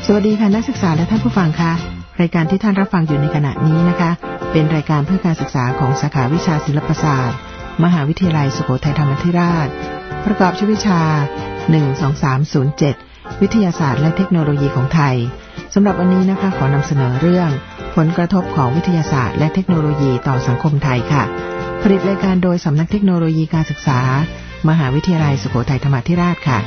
สวัสดีค่ะนักศึกษาและท่านผู้ฟังค่ะรายการที่ท่านรับฟังอยู่ในขณะนี้นะคะเป็นรายการเพื่อการศึกษาของสาขาวิชาศิลปศาสตร์มหาวิทยาลัยสุโขทัยธรรมาธิราชประกอบชื่อวิชา12307วิทยาศาสตร์และเทคโนโลยีของไทยสำหรับวันนี้นะคะขอนำเสนอเรื่องผลกระทบของวิทยาศาสตร์และเทคโนโลยีต่อสังคมไทยค่ะผลิตรายการโดยสำนักเทคโนโลยีการศึกษามหาวิทยาลัยสุโขทัยธรรมาธิราชค่ะ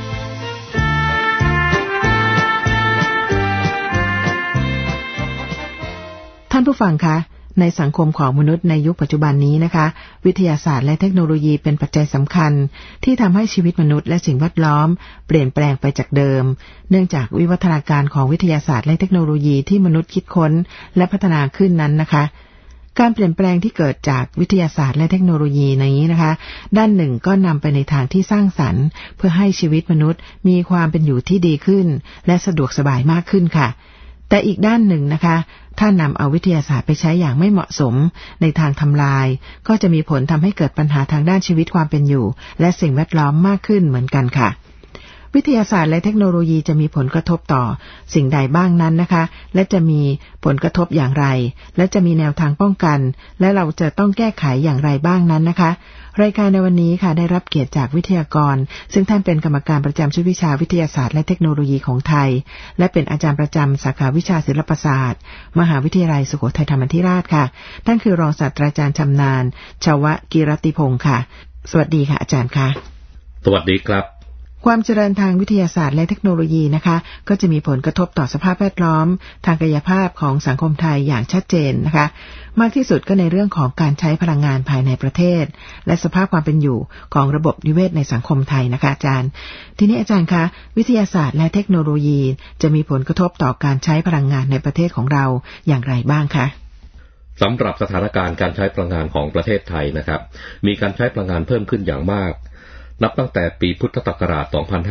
ท่านผู้ฟังคะในสังคมของมนุษย์ในยุคปัจจุบันนี้นะคะวิทยาศาสตร์และเทคโนโลยีเป็นปัจจัยสำคัญที่ทำให้ชีวิตมนุษย์และสิ่งแวดล้อมเปลี่ยนแปลงไปจากเดิมเนื่องจากวิวัฒนาการของวิทยาศาสตร์และเทคโนโลยีที่มนุษย์คิดค้นและพัฒนาขึ้นนั้นนะคะการเปลี่ยนแปลงที่เกิดจากวิทยาศาสตร์และเทคโนโลยีนี้นะคะด้านหนึ่งก็นำไปในทางที่สร้างสรรค์เพื่อให้ชีวิตมนุษย์มีความเป็นอยู่ที่ดีขึ้นและสะดวกสบายมากขึ้นค่ะแต่อีกด้านหนึ่งนะคะถ้านำเอาวิทยาศาสตร์ไปใช้อย่างไม่เหมาะสมในทางทำลายก็จะมีผลทำให้เกิดปัญหาทางด้านชีวิตความเป็นอยู่และสิ่งแวดล้อมมากขึ้นเหมือนกันค่ะวิทยาศาสตร์และเทคโนโลยีจะมีผลกระทบต่อสิ่งใดบ้างนั้นนะคะและจะมีผลกระทบอย่างไรและจะมีแนวทางป้องกันและเราจะต้องแก้ไขอย่างไรบ้างนั้นนะคะรายการในวันนี้ค่ะได้รับเกียรติจากวิทยากรซึ่งท่านเป็นกรรมการประจำชุดวิชาวิทยาศาสตร์และเทคโนโลยีของไทยและเป็นอาจารย์ประจำสาขาวิชาศิลปศาสตร์มหาวิทยาลัยสุโขทัยธรรมาธิราชค่ะท่านคือรองศาสตราจารย์ชำนาญชวกิรติพงศ์ค่ะสวัสดีค่ะอาจารย์ค่ะสวัสดีครับความเจริญทางวิทยาศาสตร์และเทคโนโลยีนะคะก็จะมีผลกระทบต่อสภาพแวดล้อมทางกายภาพของสังคมไทยอย่างชัดเจนนะคะมากที่สุดก็ในเรื่องของการใช้พลังงานภายในประเทศและสภาพความเป็นอยู่ของระบบนิเวศในสังคมไทยนะคะอาจารย์ทีนี้อาจารย์คะวิทยาศาสตร์และเทคโนโลยีจะมีผลกระทบต่อการใช้พลังงานในประเทศของเราอย่างไรบ้างคะสำหรับสถานการณ์การใช้พลังงานของประเทศไทยนะครับมีการใช้พลังงานเพิ่มขึ้นอย่างมากนับตั้งแต่ปีพุทธศักราช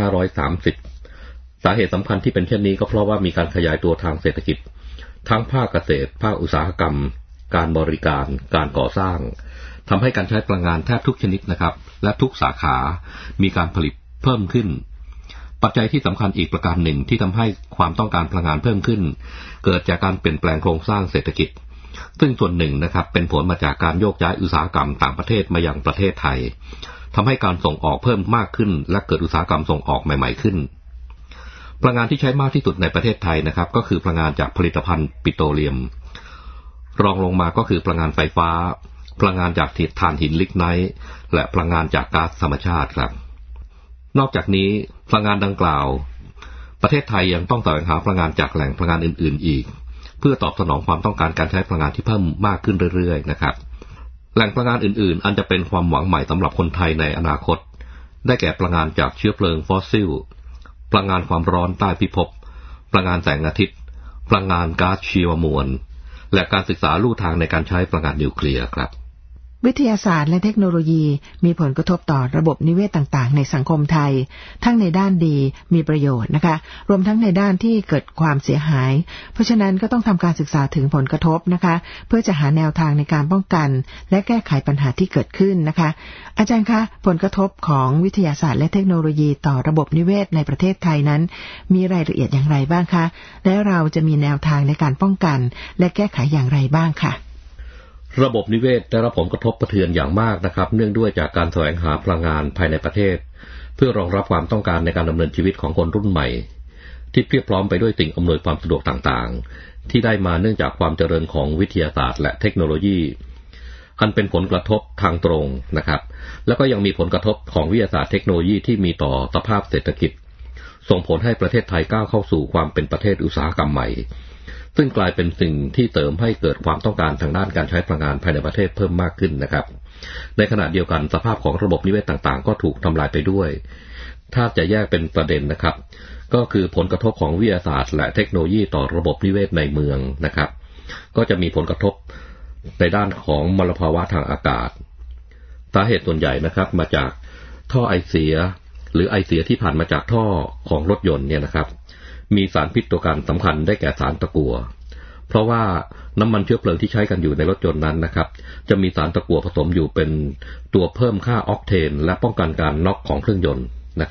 2530 สาเหตุสำคัญที่เป็นเช่นนี้ก็เพราะว่ามีการขยายตัวทางเศรษฐกิจทั้งภาคเกษตรภาคอุตสาหกรรมการบริการการก่อสร้างทำให้การใช้พลังงานแทบทุกชนิดนะครับและทุกสาขามีการผลิตเพิ่มขึ้นปัจจัยที่สำคัญอีกประการหนึ่งที่ทำให้ความต้องการพลังงานเพิ่มขึ้นเกิดจากการเปลี่ยนแปลงโครงสร้างเศรษฐกิจซึ่งส่วนหนึ่งนะครับเป็นผลมาจากการโยกย้ายอุตสาหกรรมต่างประเทศมายังประเทศไทยทำให้การส่งออกเพิ่มมากขึ้นและเกิดอุตสาหกรรมส่งออกใหม่ๆขึ้นพลังงานที่ใช้มากที่สุดในประเทศไทยนะครับก็คือพลังงานจากผลิตภัณฑ์ปิโตรเลียมรองลงมาก็คือพลังงานไฟฟ้าพลังงานจากถ่านหินลิกไนท์และพลังงานจากก๊าซธรรมชาติครับนอกจากนี้พลังงานดังกล่าวประเทศไทยยังต้องแสวงหาพลังงานจากแหล่งพลังงานอื่นๆอีกเพื่อตอบสนองความต้องการการใช้พลังงานที่เพิ่มมากขึ้นเรื่อยๆนะครับแหล่งพลังงานอื่นๆอันจะเป็นความหวังใหม่สำหรับคนไทยในอนาคตได้แก่พลังงานจากเชื้อเพลิงฟอสซิลพลังงานความร้อนใต้พิภพพลังงานแสงอาทิตย์พลังงานก๊าซชีวมวลและการศึกษาลู่ทางในการใช้พลังงานนิวเคลียร์ครับวิทยาศาสตร์และเทคโนโลยีมีผลกระทบต่อระบบนิเวศต่างๆในสังคมไทยทั้งในด้านดีมีประโยชน์นะคะรวมทั้งในด้านที่เกิดความเสียหายเพราะฉะนั้นก็ต้องทำการศึกษาถึงผลกระทบนะคะเพื่อจะหาแนวทางในการป้องกันและแก้ไขปัญหาที่เกิดขึ้นนะคะอาจารย์คะผลกระทบของวิทยาศาสตร์และเทคโนโลยีต่อระบบนิเวศในประเทศไทยนั้นมีรายละเอียดอย่างไรบ้างคะและเราจะมีแนวทางในการป้องกันและแก้ไขอย่างไรบ้างค่ะระบบนิเวศได้รับผลกระทบกระเทือนอย่างมากนะครับเนื่องด้วยจากการแสวงหาพลังงานภายในประเทศเพื่อรองรับความต้องการในการดำเนินชีวิตของคนรุ่นใหม่ที่เพียบพร้อมไปด้วยสิ่งอำนวยความสะดวกต่างๆที่ได้มาเนื่องจากความเจริญของวิทยาศาสตร์และเทคโนโลยีอันเป็นผลกระทบทางตรงนะครับแล้วก็ยังมีผลกระทบของวิทยาศาสตร์เทคโนโลยีที่มีต่อสภาพเศรษฐกิจส่งผลให้ประเทศไทยก้าวเข้าสู่ความเป็นประเทศอุตสาหกรรมใหม่ซึ่งกลายเป็นสิ่งที่เสริมให้เกิดความต้องการทางด้านการใช้พลังงานภายในประเทศเพิ่มมากขึ้นนะครับในขณะเดียวกันสภาพของระบบนิเวศต่างๆก็ถูกทำลายไปด้วยถ้าจะแยกเป็นประเด็นนะครับก็คือผลกระทบของวิทยาศาสตร์และเทคโนโลยีต่อระบบนิเวศในเมืองนะครับก็จะมีผลกระทบในด้านของมลภาวะทางอากาศสาเหตุส่วนใหญ่นะครับมาจากท่อไอเสียหรือไอเสียที่ผ่านมาจากท่อของรถยนต์เนี่ยนะครับมีสารพิษตัวการสำคัญได้แก่สารตะกั่วเพราะว่าน้ำมันเชื้อเพลิงที่ใช้กันอยู่ในรถยนต์นั้นนะครับจะมีสารตะกั่วผสมอยู่เป็นตัวเพิ่มค่าออกเทนและป้องกันการน็อกของเครื่องยนต์นะครับ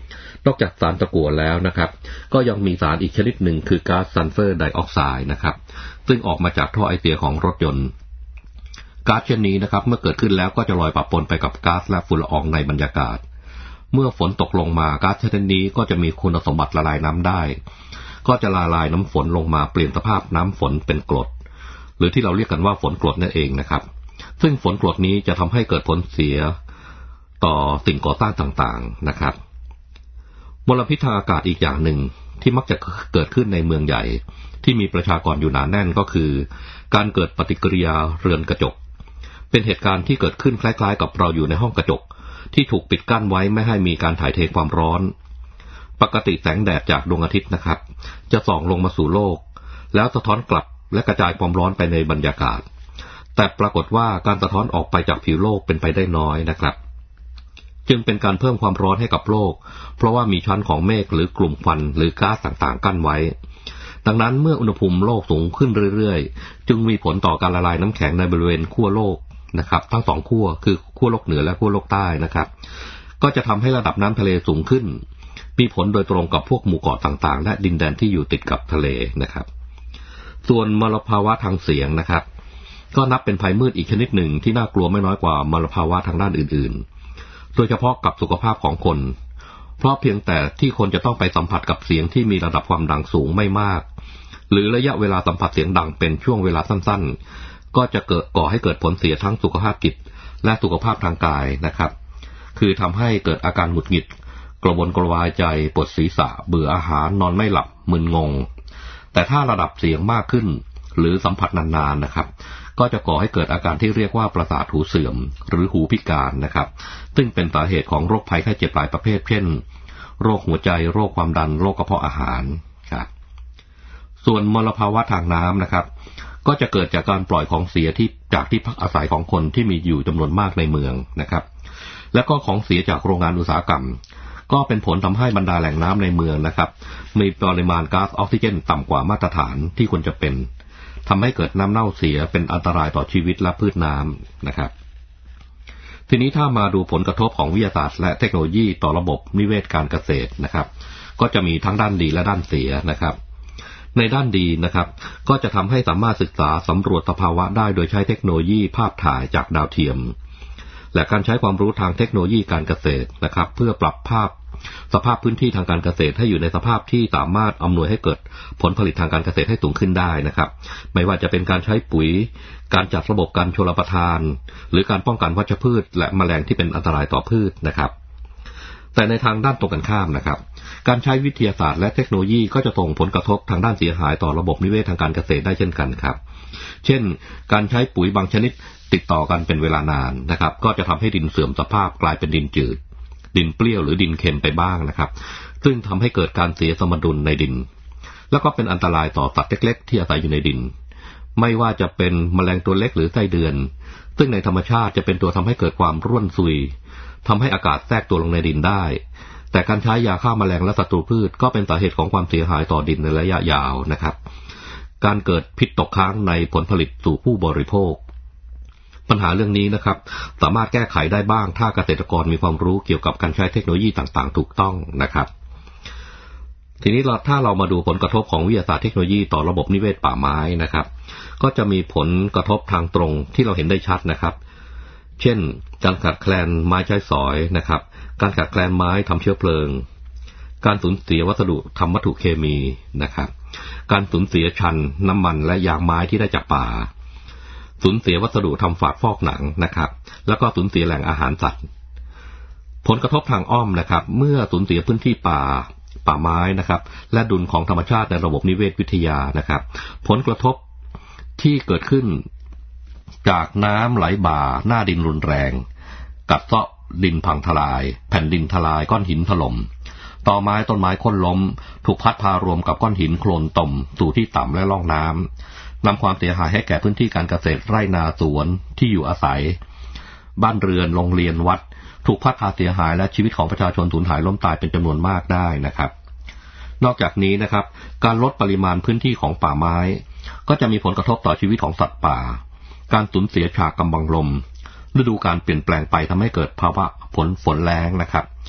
นอกจากสารตะกั่วแล้วนะครับก็ยังมีสารอีกชนิดหนึ่งคือก๊าซซัลเฟอร์ไดออกไซด์นะครับซึ่งออกมาจากท่อไอเสียของรถยนต์ก๊าซเช่นนี้นะครับเมื่อเกิดขึ้นแล้วก็จะลอยปะปนไปกับก๊าซและฝุ่นละอองในบรรยากาศเมื่อฝนตกลงมาก๊าซชนิดนี้ก็จะมีคุณสมบัติละลายน้ำได้ก็จะละลายน้ำฝนลงมาเปลี่ยนสภาพน้ำฝนเป็นกรดหรือที่เราเรียกกันว่าฝนกรดนั่นเองนะครับซึ่งฝนกรดนี้จะทำให้เกิดผลเสียต่อสิ่งก่อสร้างต่างๆนะครับมลพิษทางอากาศอีกอย่างหนึ่งที่มักจะเกิดขึ้นในเมืองใหญ่ที่มีประชากรอยู่หนาแน่นก็คือการเกิดปฏิกิริยาเรือนกระจกเป็นเหตุการณ์ที่เกิดขึ้นคล้ายๆกับเราอยู่ในห้องกระจกที่ถูกปิดกั้นไว้ไม่ให้มีการถ่ายเทความร้อนปกติแสงแดดจากดวงอาทิตย์นะครับจะส่องลงมาสู่โลกแล้วสะท้อนกลับและกระจายความร้อนไปในบรรยากาศแต่ปรากฏว่าการสะท้อนออกไปจากผิวโลกเป็นไปได้น้อยนะครับจึงเป็นการเพิ่มความร้อนให้กับโลกเพราะว่ามีชั้นของเมฆหรือกลุ่มควันหรือก๊าซต่างๆกั้นไว้ดังนั้นเมื่ออุณหภูมิโลกสูงขึ้นเรื่อยๆจึงมีผลต่อการละลายน้ำแข็งในบริเวณขั้วโลกนะครับทั้งสองขั้วคือขั้วโลกเหนือและขั้วโลกใต้นะครับก็จะทำให้ระดับน้ำทะเลสูงขึ้นมีผลโดยตรงกับพวกหมู่เกาะต่างๆและดินแดนที่อยู่ติดกับทะเลนะครับส่วนมลภาวะทางเสียงนะครับก็นับเป็นภัยมืดอีกชนิดหนึ่งที่น่ากลัวไม่น้อยกว่ามลภาวะทางด้านอื่นๆโดยเฉพาะกับสุขภาพของคนเพราะเพียงแต่ที่คนจะต้องไปสัมผัสกับเสียงที่มีระดับความดังสูงไม่มากหรือระยะเวลาสัมผัสเสียงดังเป็นช่วงเวลาสั้นๆก็จะก่อให้เกิดผลเสียทั้งสุขภาพจิตและสุขภาพทางกายนะครับคือทำให้เกิดอาการหงุดหงิดกระวนกระวายใจปวดศีรษะเบื่ออาหารนอนไม่หลับมึนงงแต่ถ้าระดับเสียงมากขึ้นหรือสัมผัสนานๆนะครับก็จะก่อให้เกิดอาการที่เรียกว่าประสาทหูเสื่อมหรือหูพิการนะครับซึ่งเป็นสาเหตุของโรคภัยไข้เจ็บหลายประเภทเช่นโรคหัวใจโรคความดันโรคกระเพาะอาหารครับส่วนมลภาวะทางน้ำนะครับก็จะเกิดจากการปล่อยของเสียจากที่พักอาศัยของคนที่มีอยู่จำนวนมากในเมืองนะครับและก็ของเสียจากโรงงานอุตสาหกรรมก็เป็นผลทำให้บรรดาแหล่งน้ำในเมืองนะครับมีปริมาณก๊าซออกซิเจนต่ำกว่ามาตรฐานที่ควรจะเป็นทำให้เกิดน้ำเน่าเสียเป็นอันตรายต่อชีวิตและพืชน้ำนะครับทีนี้ถ้ามาดูผลกระทบของวิทยาศาสตร์และเทคโนโลยีต่อระบบนิเวศการเกษตรนะครับก็จะมีทั้งด้านดีและด้านเสียนะครับในด้านดีนะครับก็จะทำให้สามารถศึกษาสำรวจสภาวะได้โดยใช้เทคโนโลยีภาพถ่ายจากดาวเทียมและการใช้ความรู้ทางเทคโนโลยีการเกษตรนะครับเพื่อปรับสภาพพื้นที่ทางการเกษตรให้อยู่ในสภาพที่สามารถอำนวยให้เกิดผลผลิตทางการเกษตรให้สูงขึ้นได้นะครับไม่ว่าจะเป็นการใช้ปุ๋ยการจัดระบบการชลประทานหรือการป้องกันวัชพืชและแมลงที่เป็นอันตรายต่อพืชนะครับแต่ในทางด้านตรงกันข้ามนะครับการใช้วิทยาศาสตร์และเทคโนโลยีก็จะส่งผลกระทบทางด้านเสียหายต่อระบบนิเวศทางการเกษตรได้เช่นกันครับเช่นการใช้ปุ๋ยบางชนิดติดต่อกันเป็นเวลานานนะครับก็จะทำให้ดินเสื่อมสภาพกลายเป็นดินจืดดินเปรี้ยวหรือดินเค็มไปบ้างนะครับซึ่งทำให้เกิดการเสียสมดุลในดินแล้วก็เป็นอันตรายต่อสัตว์เล็กๆที่อาศัยอยู่ในดินไม่ว่าจะเป็นแมลงตัวเล็กหรือไส้เดือนซึ่งในธรรมชาติจะเป็นตัวทำให้เกิดความร่วนซุยทำให้อากาศแทรกตัวลงในดินได้แต่การใช้ยาฆ่าแมลงและศัตรูพืชก็เป็นสาเหตุของความเสียหายต่อดินในระยะยาวนะครับการเกิดพิษตกค้างในผลผลิตสู่ผู้บริโภคปัญหาเรื่องนี้นะครับสามารถแก้ไขได้บ้างถ้าเกษตรกรมีความรู้เกี่ยวกับการใช้เทคโนโลยีต่างๆถูกต้องนะครับทีนี้ถ้าเรามาดูผลกระทบของวิทยาศาสตร์เทคโนโลยีต่อระบบนิเวศป่าไม้นะครับก็จะมีผลกระทบทางตรงที่เราเห็นได้ชัดนะครับเช่นการขาดแคลนไม้ใช้สอยนะครับการขาดแคลนไม้ทำเชื้อเพลิงการสูญเสียวัสดุทำวัตถุเคมีนะครับการสูญเสียชันน้ำมันและยางไม้ที่ได้จากป่าสูญเสียวัสดุทำฝาดฟอกหนังนะครับแล้วก็สูญเสียแหล่งอาหารสัตว์ผลกระทบทางอ้อมนะครับเมื่อสูญเสียพื้นที่ป่าไม้นะครับและดุลของธรรมชาติในระบบนิเวศวิทยานะครับผลกระทบที่เกิดขึ้นจากน้ำไหลบ่าหน้าดินรุนแรงกัดเซาะดินพังทลายแผ่นดินทลายก้อนหินถล่มตอไม้ต้นไม้โค่นล้มถูกพัดพารวมกับก้อนหินโคลนต่มสู่ที่ต่ำและร่องน้ำนำความเสียหายให้แก่พื้นที่การเกษตรไร่นาสวนที่อยู่อาศัยบ้านเรือนโรงเรียนวัดถูกพัดพาเสียหายและชีวิตของประชาชนสูญหายล้มตายเป็นจำนวนมากได้นะครับนอกจากนี้นะครับการลดปริมาณพื้นที่ของป่าไม้ก็จะมีผลกระทบต่อชีวิตของสัตว์ป่าการสูญเสียฉากกำบังลมฤดูการเปลี่ยนแปลงไปทำให้เกิดภาวะฝนแล้งนะครับ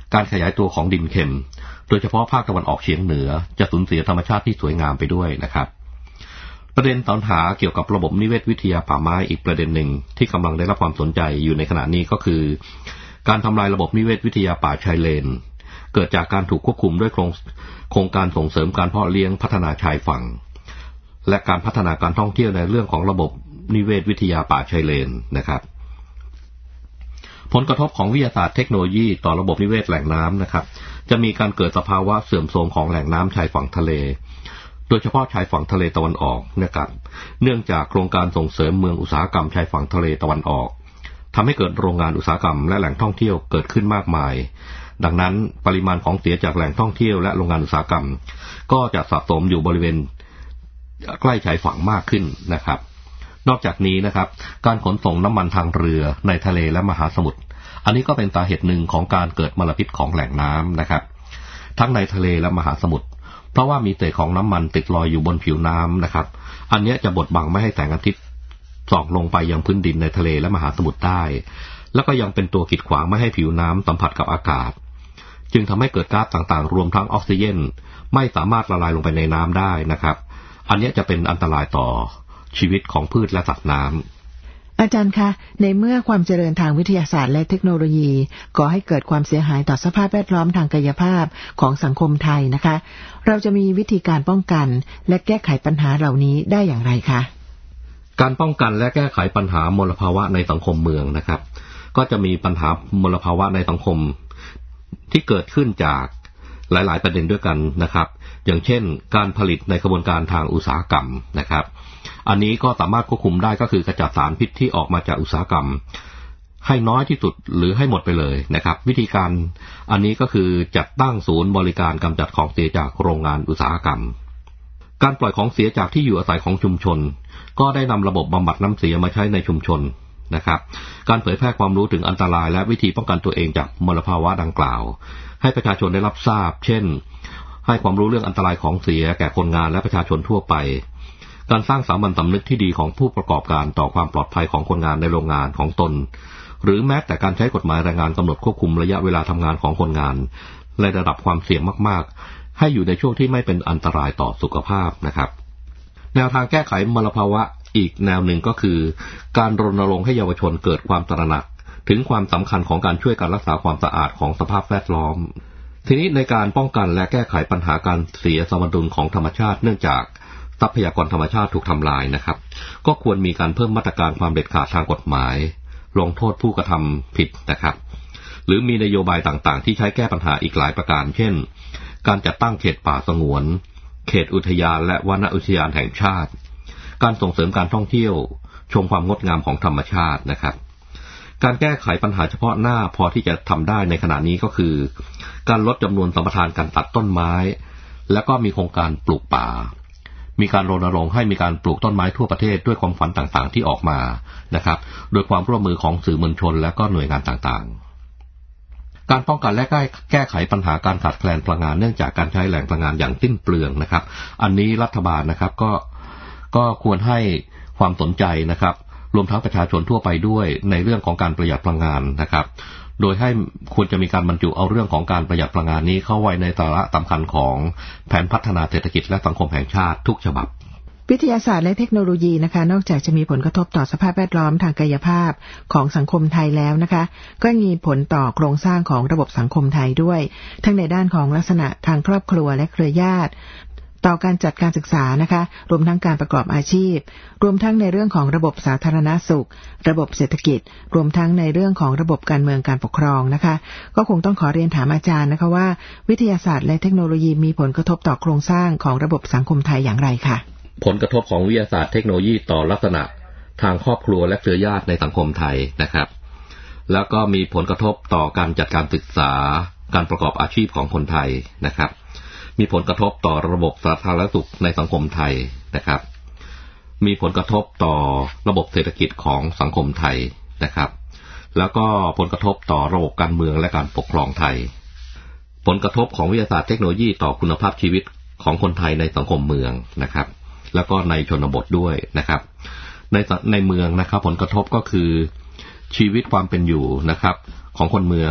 การขยายตัวของดินเค็มโดยเฉพาะภาคตะวันออกเฉียงเหนือจะสูญเสียธรรมชาติที่สวยงามไปด้วยนะครับประเด็นปัญหาเกี่ยวกับระบบนิเวศวิทยาป่าไม้อีกประเด็นหนึ่งที่กำลังได้รับความสนใจอยู่ในขณะนี้ก็คือการทำลายระบบนิเวศวิทยาป่าชายเลนเกิดจากการถูกควบคุมด้วยโครงการส่งเสริมการเพาะเลี้ยงพัฒนาชายฝั่งและการพัฒนาการท่องเที่ยวในเรื่องของระบบนิเวศวิทยาป่าชายเลนนะครับผลกระทบของวิทยาศาสตร์เทคโนโลยีต่อระบบนิเวศแหล่งน้ำนะครับจะมีการเกิดสภาวะเสื่อมโทรมของแหล่งน้ำชายฝั่งทะเลโดยเฉพาะชายฝั่งทะเลตะวันออกนะครับเนื่องจากโครงการส่งเสริมเมืองอุตสาหกรรมชายฝั่งทะเลตะวันออกทำให้เกิดโรงงานอุตสาหกรรมและแหล่งท่องเที่ยวเกิดขึ้นมากมายดังนั้นปริมาณของเสียจากแหล่งท่องเที่ยวและโรงงานอุตสาหกรรมก็จะสะสมอยู่บริเวณใกล้ชายฝั่งมากขึ้นนะครับนอกจากนี้นะครับการขนส่งน้ำมันทางเรือในทะเลและมหาสมุทรอันนี้ก็เป็นสาเหตุหนึ่งของการเกิดมลพิษของแหล่งน้ำนะครับทั้งในทะเลและมหาสมุทรเพราะว่ามีเศษของน้ำมันติดลอยอยู่บนผิวน้ำนะครับอันนี้จะบดบังไม่ให้แสงอาทิตย์ส่องลงไปยังพื้นดินในทะเลและมหาสมุทรได้แล้วก็ยังเป็นตัวกีดขวางไม่ให้ผิวน้ำสัมผัสกับอากาศจึงทำให้เกิดก๊าซต่างๆรวมทั้งออกซิเจนไม่สามารถละลายลงไปในน้ำได้นะครับอันนี้จะเป็นอันตรายต่อชีวิตของพืชและสัตว์น้ำอาจารย์คะในเมื่อความเจริญทางวิทยาศาสตร์และเทคโนโลยีก่อให้เกิดความเสียหายต่อสภาพแวดล้อมทางกายภาพของสังคมไทยนะคะเราจะมีวิธีการป้องกันและแก้ไขปัญหาเหล่านี้ได้อย่างไรคะการป้องกันและแก้ไขปัญหามลภาวะในสังคมเมืองนะครับก็จะมีปัญหามลภาวะในสังคมที่เกิดขึ้นจากหลายๆประเด็นด้วยกันนะครับอย่างเช่นการผลิตในกระบวนการทางอุตสาหกรรมนะครับอันนี้ก็สามารถควบคุมได้ก็คือกระจัดสารพิษที่ออกมาจากอุตสาหกรรมให้น้อยที่สุดหรือให้หมดไปเลยนะครับวิธีการอันนี้ก็คือจัดตั้งศูนย์บริการกำจัดของเสียจากโรงงานอุตสาหกรรมการปล่อยของเสียจากที่อยู่อาศัยของชุมชนก็ได้นำระบบบำบัดน้ำเสียมาใช้ในชุมชนนะครับการเผยแพร่ความรู้ถึงอันตรายและวิธีป้องกันตัวเองจากมลภาวะดังกล่าวให้ประชาชนได้รับทราบเช่นให้ความรู้เรื่องอันตรายของเสียแก่คนงานและประชาชนทั่วไปการสร้างสามัญสำนึกที่ดีของผู้ประกอบการต่อความปลอดภัยของคนงานในโรงงานของตนหรือแม้แต่การใช้กฎหมายแรงงานกำหนดควบคุมระยะเวลาทำงานของคนงานในระดับความเสี่ยงมากๆให้อยู่ในช่วงที่ไม่เป็นอันตรายต่อสุขภาพนะครับแนวทางแก้ไขมลภาวะอีกแนวหนึ่งก็คือการรณรงค์ให้เยาวชนเกิดความตระหนักถึงความสำคัญของการช่วยการรักษาความสะอาดของสภาพแวดล้อมทีนี้ในการป้องกันและแก้ไขปัญหาการเสียสมดุลของธรรมชาติเนื่องจากทรัพยากรธรรมชาติถูกทำลายนะครับก็ควรมีการเพิ่มมาตรการความเด็ดขาดทางกฎหมายลงโทษผู้กระทำผิดนะครับหรือมีนโยบายต่างๆที่ใช้แก้ปัญหาอีกหลายประการเช่นการจัดตั้งเขตป่าสงวนเขตอุทยานและวนอุทยานแห่งชาติการส่งเสริมการท่องเที่ยวชมความงดงามของธรรมชาตินะครับการแก้ไขปัญหาเฉพาะหน้าพอที่จะทำได้ในขณะนี้ก็คือการลดจำนวนสัมปทานการตัดต้นไม้และก็มีโครงการปลูกป่ามีการรณรงค์ให้มีการปลูกต้นไม้ทั่วประเทศด้วยความฝันต่างๆที่ออกมานะครับโดยความร่วมมือของสื่อมวลชนและก็หน่วยงานต่างๆการป้องกันและแก้ไขปัญหาการขาดแคลนพลังงานเนื่องจากการใช้แหล่งพลังงานอย่างสิ้นเปลืองนะครับอันนี้รัฐบาลนะครับก็ควรให้ความสนใจนะครับรวมทั้งประชาชนทั่วไปด้วยในเรื่องของการประหยัดพลังงานนะครับโดยให้ควรจะมีการบรรจุเอาเรื่องของการประหยัดพลังงานนี้เข้าไว้ในสาระสำคัญของแผนพัฒนาเศรษฐกิจและสังคมแห่งชาติทุกฉบับวิทยาศาสตร์และเทคโนโลยีนะคะนอกจากจะมีผลกระทบต่อสภาพแวดล้อมทางกายภาพของสังคมไทยแล้วนะคะก็มีผลต่อโครงสร้างของระบบสังคมไทยด้วยทั้งในด้านของลักษณะทางครอบครัวและเครือญาติต่อการจัดการศึกษานะคะรวมทั้งการประกอบอาชีพรวมทั้งในเรื่องของระบบสาธารณสุขระบบเศรษฐกิจรวมทั้งในเรื่องของระบบการเมืองการปกครองนะคะก็คงต้องขอเรียนถามอาจารย์นะคะว่าวิทยาศาสตร์และเทคโนโลยีมีผลกระทบต่อโครงสร้างของระบบสังคมไทยอย่างไรคะผลกระทบของวิทยาศาสตร์เทคโนโลยีต่อลักษณะทางครอบครัวและเครือญาติในสังคมไทยนะครับแล้วก็มีผลกระทบต่อการจัดการศึกษาการประกอบอาชีพของคนไทยนะครับมีผลกระทบต่อระบบสาธารณสุขในสังคมไทยนะครับมีผลกระทบต่อระบบเศรษฐกิจของสังคมไทยนะครับแล้วก็ผลกระทบต่อระบบการเมืองและการปกครองไทยผลกระทบของวิทยาศาสตร์เทคโนโลยีต่อคุณภาพชีวิตของคนไทยในสังคมเมืองนะครับแล้วก็ในชนบทด้วยนะครับในเมืองนะครับผลกระทบก็คือชีวิตความเป็นอยู่นะครับของคนเมือง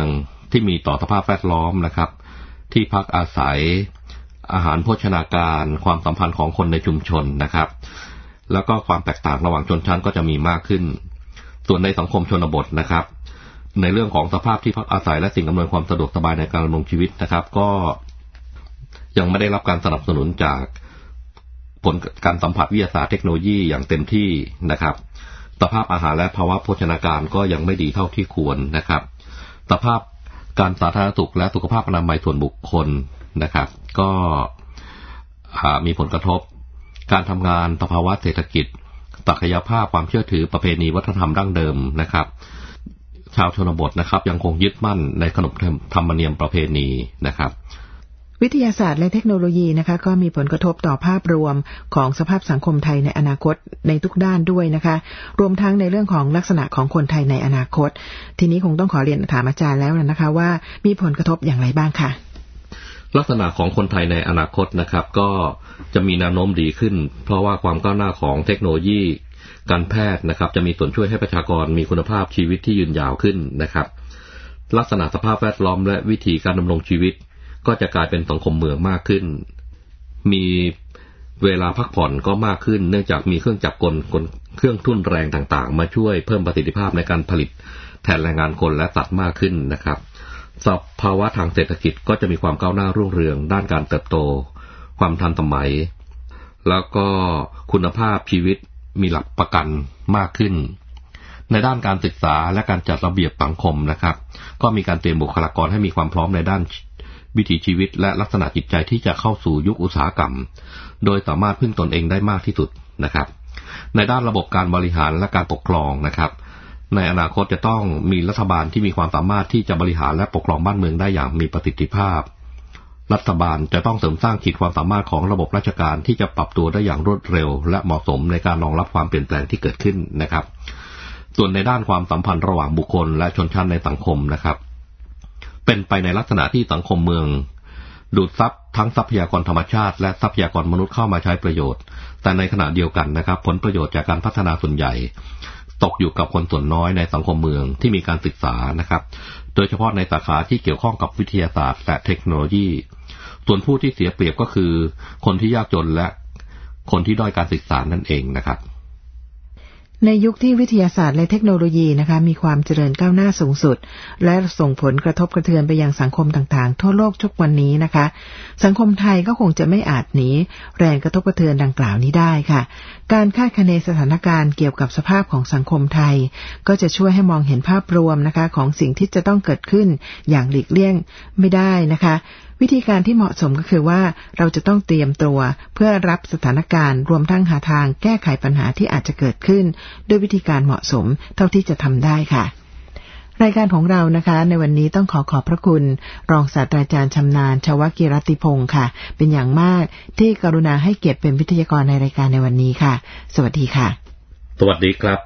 ที่มีต่อสภาพแวดล้อมนะครับที่พักอาศัยอาหารโภชนาการความสัมพันธ์ของคนในชุมชนนะครับแล้วก็ความแตกต่างระหว่างชนชั้นก็จะมีมากขึ้นส่วนในสังคมชนบทนะครับในเรื่องของสภาพที่พักอาศัยและสิ่งอำนวยความสะดวกสบายในการดำรงชีวิตนะครับก็ยังไม่ได้รับการสนับสนุนจากผลการสัมผัสวิทยาศาสตร์เทคโนโลยีอย่างเต็มที่นะครับสภาพอาหารและภาวะโภชนาการก็ยังไม่ดีเท่าที่ควรนะครับสภาพการสาธารณสุขและสุขภาพอนามัยส่วนบุคคลนะครับก็มีผลกระทบการทำงานสภาวะเศรษฐกิจศักยภาพความเชื่อถือประเพณีวัฒนธรรมดั้งเดิมนะครับชาวชนบทนะครับยังคงยึดมั่นในขนบธรรมเนียมประเพณีนะครับวิทยาศาสตร์และเทคโนโลยีนะคะก็มีผลกระทบต่อภาพรวมของสภาพสังคมไทยในอนาคตในทุกด้านด้วยนะคะรวมทั้งในเรื่องของลักษณะของคนไทยในอนาคตทีนี้คงต้องขอเรียนถามอาจารย์แล้วนะคะว่ามีผลกระทบอย่างไรบ้างคะลักษณะของคนไทยในอนาคตนะครับก็จะมีแนวโน้มดีขึ้นเพราะว่าความก้าวหน้าของเทคโนโลยีการแพทย์นะครับจะมีส่วนช่วยให้ประชากรมีคุณภาพชีวิตที่ยืนยาวขึ้นนะครับลักษณะสภาพแวดล้อมและวิธีการดำรงชีวิตก็จะกลายเป็นสังคมเมืองมากขึ้นมีเวลาพักผ่อนก็มากขึ้นเนื่องจากมีเครื่องจักรกลเครื่องทุ่นแรงต่างๆมาช่วยเพิ่มประสิทธิภาพในการผลิตแทนแรงงานคนและสัตว์มากขึ้นนะครับสภาวะทางเศรษฐกิจก็จะมีความก้าวหน้ารุ่งเรืองด้านการเติบโตความทันสมัยแล้วก็คุณภาพชีวิตมีหลักประกันมากขึ้นในด้านการศึกษาและการจัดระเบียบสังคมนะครับก็มีการเตรียมบุคลากรให้มีความพร้อมในด้านวิถีชีวิตและลักษณะจิตใจที่จะเข้าสู่ยุคอุตสาหกรรมโดยสามารถพึ่งตนเองได้มากที่สุดนะครับในด้านระบบการบริหารและการปกครองนะครับในอนาคตจะต้องมีรัฐบาลที่มีความสามารถที่จะบริหารและปกครองบ้านเมืองได้อย่างมีประสิทธิภาพรัฐบาลจะต้องเสริมสร้างขีดความสามารถของระบบราชการที่จะปรับตัวได้อย่างรวดเร็วและเหมาะสมในการรองรับความเปลี่ยนแปลงที่เกิดขึ้นนะครับส่วนในด้านความสัมพันธ์ระหว่างบุคคลและชนชั้นในสังคมนะครับเป็นไปในลักษณะที่สังคมเมืองดูดซับทั้งทรัพยากรธรรมชาติและทรัพยากรมนุษย์เข้ามาใช้ประโยชน์แต่ในขณะเดียวกันนะครับผลประโยชน์จากการพัฒนาส่วนใหญ่ตกอยู่กับคนส่วนน้อยในสังคมเมืองที่มีการศึกษานะครับโดยเฉพาะในสาขาที่เกี่ยวข้องกับวิทยาศาสตร์และเทคโนโลยีส่วนผู้ที่เสียเปรียบก็คือคนที่ยากจนและคนที่ด้อยการศึกษานั่นเองนะครับในยุคที่วิทยาศาสตร์และเทคโนโลยีนะคะมีความเจริญก้าวหน้าสูงสุดและส่งผลกระทบกระเทือนไปยังสังคมต่างๆทั่วโลกทุกวันนี้นะคะสังคมไทยก็คงจะไม่อาจหนีแรงกระทบกระเทือนดังกล่าวนี้ได้ค่ะการคาดคะเนสถานการณ์เกี่ยวกับสภาพของสังคมไทยก็จะช่วยให้มองเห็นภาพรวมนะคะของสิ่งที่จะต้องเกิดขึ้นอย่างหลีกเลี่ยงไม่ได้นะคะวิธีการที่เหมาะสมก็คือว่าเราจะต้องเตรียมตัวเพื่อรับสถานการณ์รวมทั้งหาทางแก้ไขปัญหาที่อาจจะเกิดขึ้นด้วยวิธีการเหมาะสมเท่าที่จะทำได้ค่ะรายการของเรานะคะในวันนี้ต้องขอบพระคุณรองศาสตราจารย์ชำนาญชวกิรติพงศ์ค่ะเป็นอย่างมากที่กรุณาให้เกียรติเป็นวิทยากรในรายการในวันนี้ค่ะสวัสดีค่ะสวัสดีครับ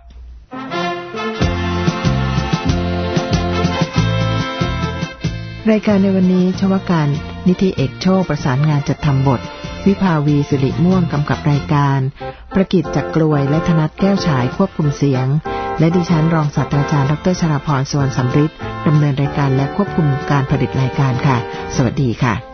รายการในวันนี้ชวการนิธิเอกโชคประสานงานจัดทำบทวิภาวีสิริม่วงกำกับรายการประกิตจักรกลวยและธนัทแก้วฉายควบคุมเสียงและดิฉันรองศาสตราจารย์ดรชราพร สวรรณสำริดดำเนินรายการและควบคุมการผลิตรายการค่ะสวัสดีค่ะ